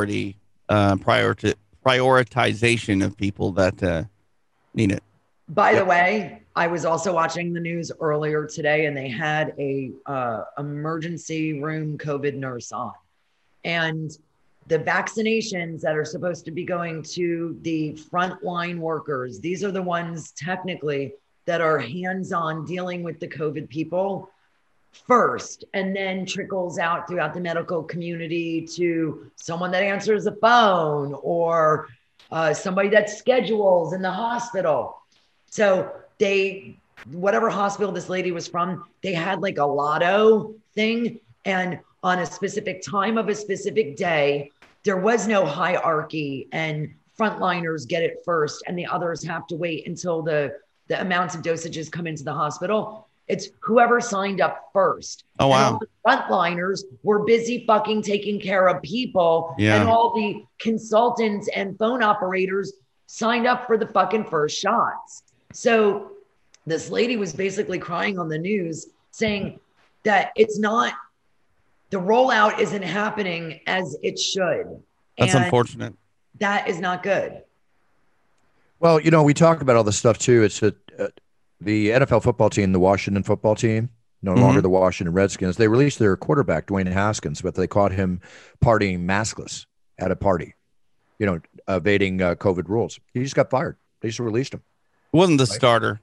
prioritization of people that need it. By the way, I was also watching the news earlier today, and they had a emergency room COVID nurse on, and the vaccinations that are supposed to be going to the frontline workers, these are the ones technically that are hands-on dealing with the COVID people first, and then trickles out throughout the medical community to someone that answers the phone or somebody that schedules in the hospital. So whatever hospital this lady was from, they had a lotto thing. And on a specific time of a specific day, there was no hierarchy and frontliners get it first and the others have to wait until the the amounts of dosages come into the hospital. It's whoever signed up first. Oh, wow. And all the frontliners were busy fucking taking care of people. Yeah. And all the consultants and phone operators signed up for the fucking first shots. So this lady was basically crying on the news saying that it's not, the rollout isn't happening as it should. That's and unfortunate. That is not good. Well, you know, we talk about all this stuff too. It's that the NFL football team, the Washington football team, no longer the Washington Redskins, they released their quarterback, Dwayne Haskins, but they caught him partying maskless at a party, you know, evading COVID rules. He just got fired. They just released him. It wasn't the starter.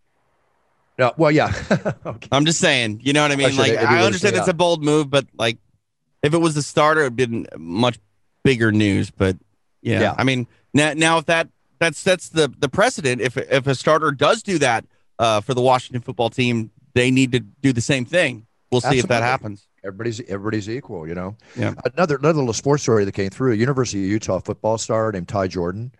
No, well, yeah. Okay. I'm just saying, you know what I mean? Like, I understand it's a bold move, but like, if it was the starter, it'd been much bigger news. But yeah. I mean, now if that's the precedent. If a starter does do that for the Washington football team, they need to do the same thing. We'll see if that happens. Everybody's equal, you know. Yeah. Another little sports story that came through: a University of Utah football star named Ty Jordan.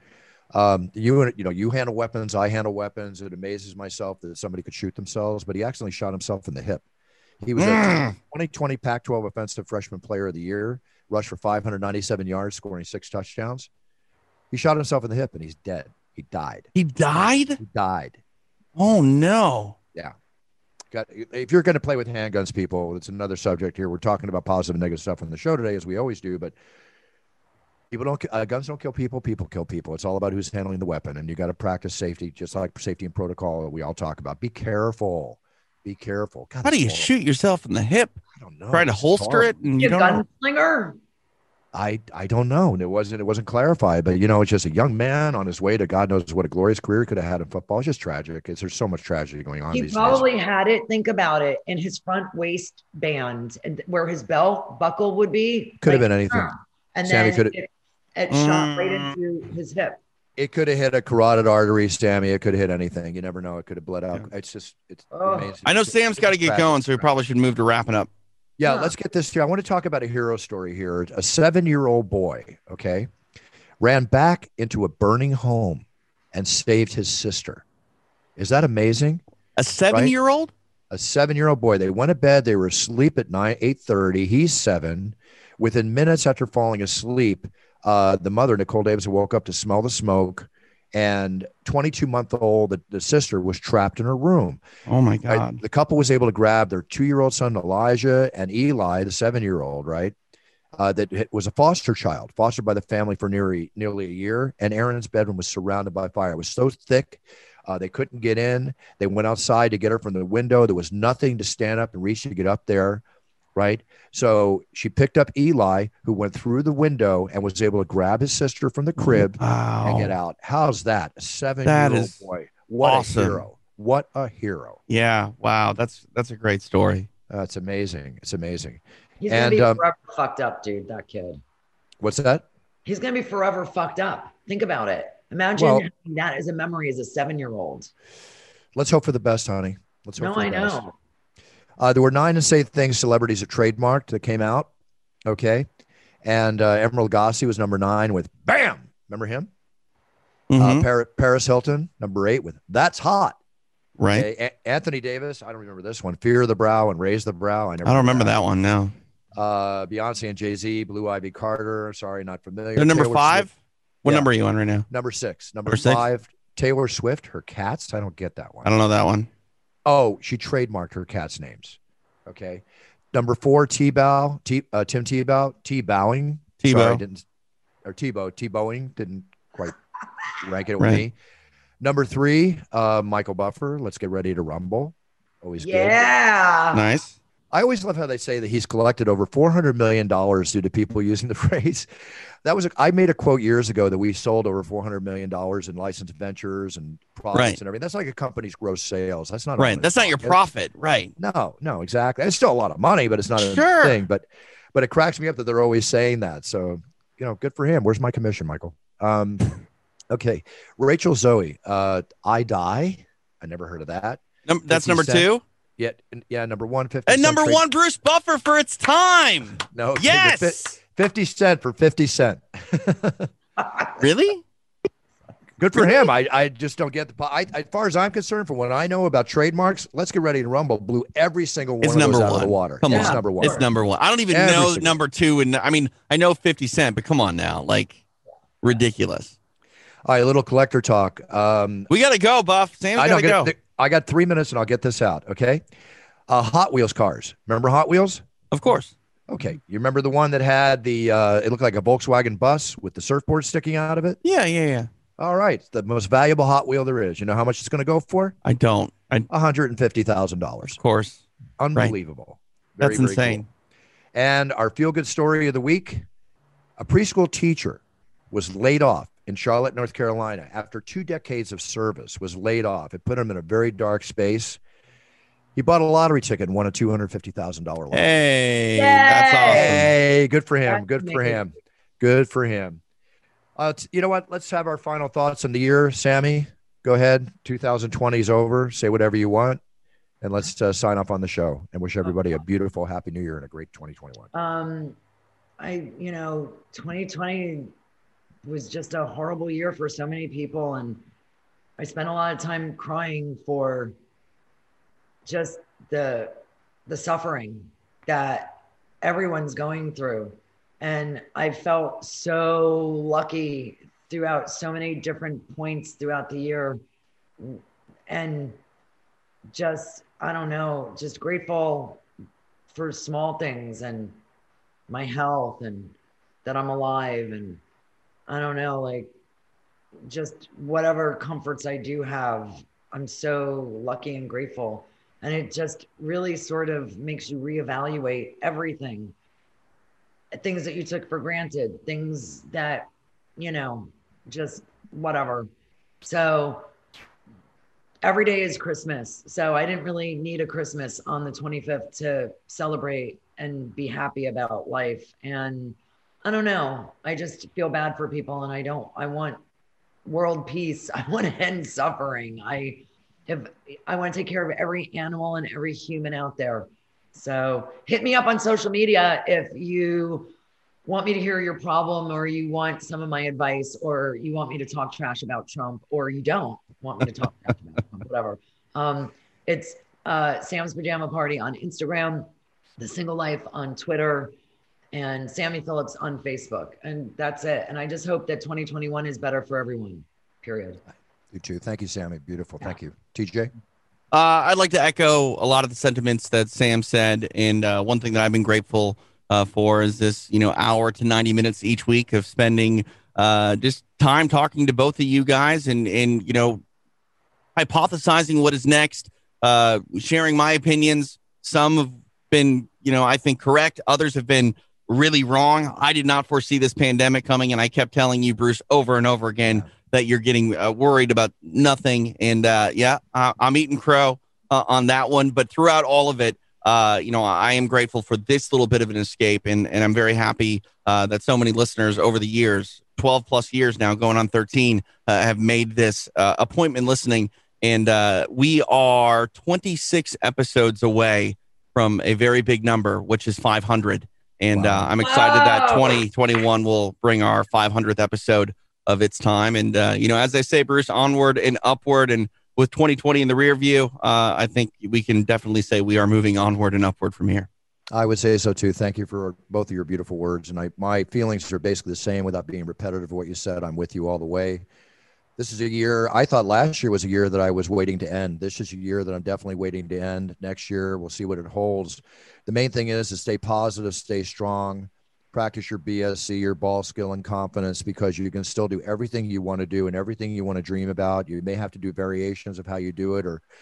You handle weapons, I handle weapons. It amazes myself that somebody could shoot themselves, but he accidentally shot himself in the hip. He was a 2020 Pac-12 Offensive Freshman Player of the Year, rushed for 597 yards, scoring 6 touchdowns. He shot himself in the hip, and he's dead. He died. He died? He died. Oh, no. Yeah. If you're going to play with handguns, people, it's another subject here. We're talking about positive and negative stuff on the show today, as we always do, but guns don't kill people. People kill people. It's all about who's handling the weapon, and you got to practice safety, just like safety and protocol we all talk about. Be careful. Be careful. God, how do you shoot yourself in the hip? I don't know. Trying to holster it, and you don't gunslinger. I don't know, and it wasn't clarified. But you know, it's just a young man on his way to God knows what a glorious career he could have had in football. It's just tragic. There's so much tragedy going on. He probably had it. Think about it in his front waistband, and where his belt buckle would be. Could have been anything. And Sammy then it shot right into his hip. It could have hit a carotid artery, Sammy. It could have hit anything. You never know. It could have bled out. Yeah. It's amazing. I know Sam's got to get going, so we probably should move to wrapping up. Yeah, let's get this here. I want to talk about a hero story here. A 7-year-old boy, okay, ran back into a burning home and saved his sister. Is that amazing? A 7-year-old? A 7-year-old boy. They went to bed. They were asleep at 8:30. He's 7. Within minutes after falling asleep, the mother, Nicole Davis, woke up to smell the smoke, and 22-month-old, the sister, was trapped in her room. Oh, my God. The couple was able to grab their 2-year-old son, Elijah, and Eli, the 7-year-old, right? That was a foster child, fostered by the family for nearly a year. And Aaron's bedroom was surrounded by fire. It was so thick, they couldn't get in. They went outside to get her from the window. There was nothing to stand up and reach to get up there. Right. So she picked up Eli, who went through the window and was able to grab his sister from the crib and get out. How's that? A 7-year-old boy. What awesome. A hero. What a hero. Yeah. Wow. That's a great story. It's amazing. It's amazing. He's going to be forever fucked up, dude, that kid. What's that? He's going to be forever fucked up. Think about it. Imagine having that as a memory as a 7-year-old. Let's hope for the best, honey. Let's hope for the best. Know. There were 9 insane things celebrities have trademarked that came out. Okay. And Emerald Lagasse was number 9 with Bam. Remember him? Mm-hmm. Paris Hilton, number 8 with That's Hot. Right. Okay. Anthony Davis, I don't remember this one. Fear the Brow and Raise the Brow. I don't remember that one, no. Beyonce and Jay-Z, Blue Ivy Carter. Sorry, not familiar. They're number 5? What number are you on right now? Number 6. Number 5, Taylor Swift, her cats. I don't get that one. I don't know that one. Oh, she trademarked her cats' names. Okay. Number 4, Tim Tebow, T-Bowing. T-Bowing. Didn't quite rank it with me. Number 3, Michael Buffer. Let's get ready to rumble. Always good. Yeah. Nice. I always love how they say that he's collected over $400 million due to people using the phrase. I made a quote years ago that we sold over $400 million in licensed ventures and profits and everything. That's like a company's gross sales. That's not right. That's not your profit. Right. No, exactly. It's still a lot of money, but it's not a thing. But it cracks me up that they're always saying that. So, good for him. Where's my commission, Michael? Okay. Rachel Zoe, I Die. I never heard of that. That's number 2? Yeah, number 1, 50 and number 1, Bruce Buffer for its time. No, yes, 50 Cent for 50 Cent. Really? Good for him. I just don't get as far as I'm concerned, from what I know about trademarks, Let's Get Ready to Rumble blew every single one of those out of the water. Come on. It's number one. It's number one. I don't even know number two. And I mean, I know 50 Cent, but come on now. Like, ridiculous. All right, a little collector talk. We got to go, Buff. Sam's got to go. I got 3 minutes and I'll get this out, okay? Hot Wheels cars. Remember Hot Wheels? Of course. Okay. You remember the one that had it looked like a Volkswagen bus with the surfboard sticking out of it? Yeah. All right. It's the most valuable Hot Wheel there is. You know how much it's going to go for? I don't. $150,000. Of course. Unbelievable. Right. That's insane. Cool. And our feel-good story of the week, a preschool teacher was laid off in Charlotte, North Carolina, after 2 decades of service, was laid off. It put him in a very dark space. He bought a lottery ticket and won a $250,000 lottery. Hey, that's awesome. Hey, good for him. Good for him. You know what? Let's have our final thoughts on the year. Sammy, go ahead. 2020 is over. Say whatever you want. And let's sign off on the show and wish everybody a beautiful, happy new year and a great 2021. 2020 was just a horrible year for so many people. And I spent a lot of time crying for just the suffering that everyone's going through. And I felt so lucky throughout so many different points throughout the year. And just, I don't know, just grateful for small things and my health and that I'm alive. And I don't know, like just whatever comforts I do have, I'm so lucky and grateful. And it just really sort of makes you reevaluate everything. Things that you took for granted, things that, just whatever. So every day is Christmas. So I didn't really need a Christmas on the 25th to celebrate and be happy about life. And I don't know. I just feel bad for people and I want world peace. I want to end suffering. I want to take care of every animal and every human out there. So hit me up on social media if you want me to hear your problem or you want some of my advice or you want me to talk trash about Trump or you don't want me to talk trash about Trump, whatever. It's Sam's Pajama Party on Instagram, The Single Life on Twitter, and Sammy Phillips on Facebook. And that's it. And I just hope that 2021 is better for everyone, period. You too. Thank you, Sammy. Beautiful. Yeah. Thank you. TJ? I'd like to echo a lot of the sentiments that Sam said. And one thing that I've been grateful for is this, hour to 90 minutes each week of spending just time talking to both of you guys and hypothesizing what is next, sharing my opinions. Some have been, I think correct. Others have been really wrong. I did not foresee this pandemic coming. And I kept telling you, Bruce, over and over again, that you're getting worried about nothing. And I'm eating crow on that one. But throughout all of it, I am grateful for this little bit of an escape. And I'm very happy that so many listeners over the years, 12 plus years now, going on 13, have made this appointment listening. And we are 26 episodes away from a very big number, which is 500. And I'm excited that 2021 will bring our 500th episode of its time. And, as I say, Bruce, onward and upward. And with 2020 in the rear view, I think we can definitely say we are moving onward and upward from here. I would say so, too. Thank you for both of your beautiful words. And my feelings are basically the same without being repetitive of what you said. I'm with you all the way. This is a year, I thought last year was a year that I was waiting to end. This is a year that I'm definitely waiting to end. Next year, we'll see what it holds. The main thing is to stay positive, stay strong, practice your BSC, your ball skill and confidence, because you can still do everything you want to do and everything you want to dream about. You may have to do variations of how you do it or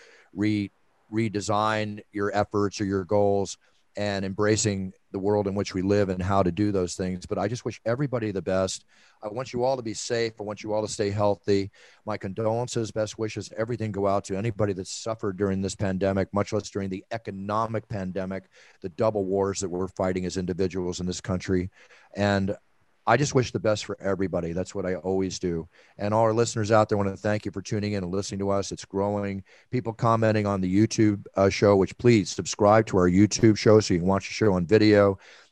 redesign your efforts or your goals, and embracing the world in which we live and how to do those things. But I just wish everybody the best. I want you all to be safe. I want you all to stay healthy. My condolences, best wishes, everything go out to anybody that's suffered during this pandemic, much less during the economic pandemic, the double wars that we're fighting as individuals in this country. And I just wish the best for everybody. That's what I always do. And all our listeners out there, I want to thank you for tuning in and listening to us. It's growing. People commenting on the YouTube show, which please subscribe to our YouTube show so you can watch the show on video.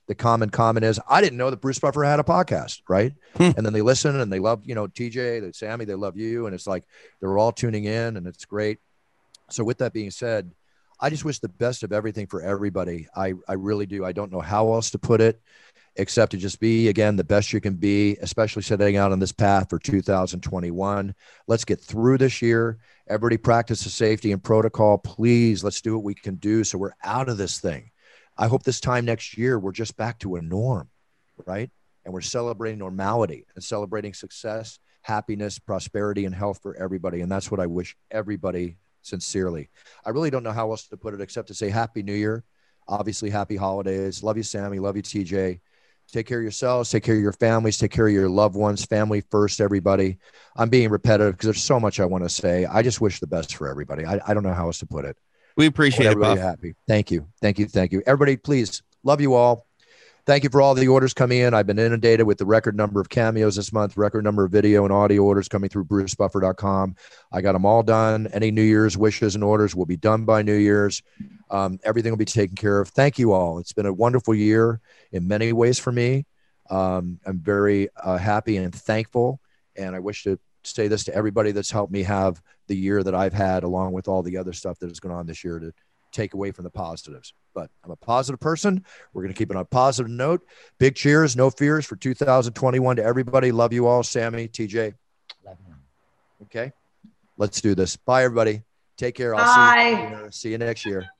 the common comment is, I didn't know that Bruce Buffer had a podcast, right? And then they listen and they love, TJ, Sammy, they love you. And it's like, they're all tuning in and it's great. So with that being said, I just wish the best of everything for everybody. I really do. I don't know how else to put it except to just be, again, the best you can be, especially setting out on this path for 2021. Let's get through this year. Everybody practice the safety and protocol. Please, let's do what we can do so we're out of this thing. I hope this time next year, we're just back to a norm, right? And we're celebrating normality and celebrating success, happiness, prosperity, and health for everybody. And that's what I wish everybody sincerely. I really don't know how else to put it except to say Happy New Year. Obviously, happy holidays. Love you, Sammy. Love you, TJ. Take care of yourselves. Take care of your families. Take care of your loved ones. Family first, everybody. I'm being repetitive because there's so much I want to say. I just wish the best for everybody. I don't know how else to put it. We appreciate it, everybody happy. Thank you. Thank you. Thank you. Everybody, please. Love you all. Thank you for all the orders coming in. I've been inundated with the record number of cameos this month, record number of video and audio orders coming through brucebuffer.com. I got them all done. Any New Year's wishes and orders will be done by New Year's. Everything will be taken care of. Thank you all. It's been a wonderful year in many ways for me. I'm very happy and thankful. And I wish to say this to everybody that's helped me have the year that I've had, along with all the other stuff that is going on this year, to take away from the positives. But I'm a positive person. We're going to keep it on a positive note. Big cheers, no fears for 2021 to everybody. Love you all. Sammy, TJ. Love you. Okay. Let's do this. Bye, everybody. Take care. I'll see you next year.